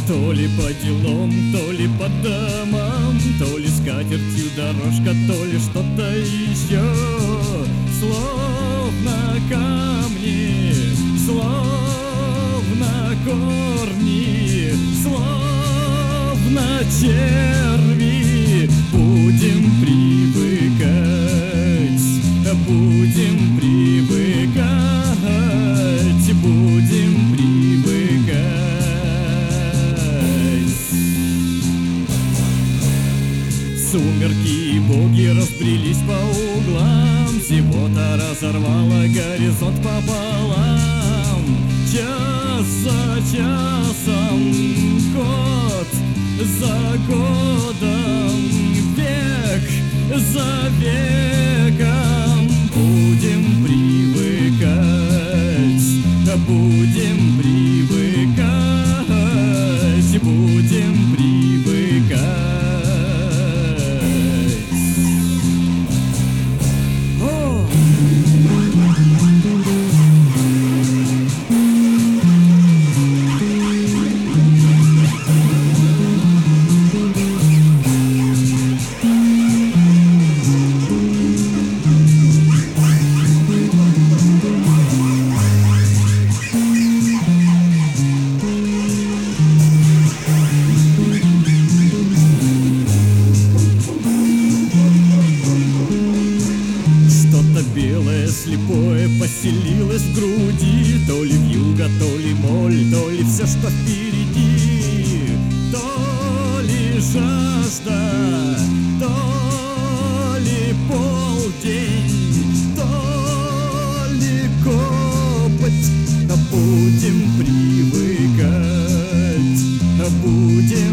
То ли по делам, то ли по домам, то ли скатертью дорожка, то ли что-то еще. Словно камни, словно корни, словно черви. Будем привыкать, будем привыкать, будем привыкать. Сумерки и боги разбрелись по углам, зевота разорвала горизонт пополам. Час за часом, год за годом, век за веком. Будем привыкать, будем привыкать, будем привыкать. О! Белое слепое поселилось в груди, то ли вьюга, то ли моль, то ли все, что впереди, то ли жажда, то ли полдень, то ли копоть. Будем привыкать, будем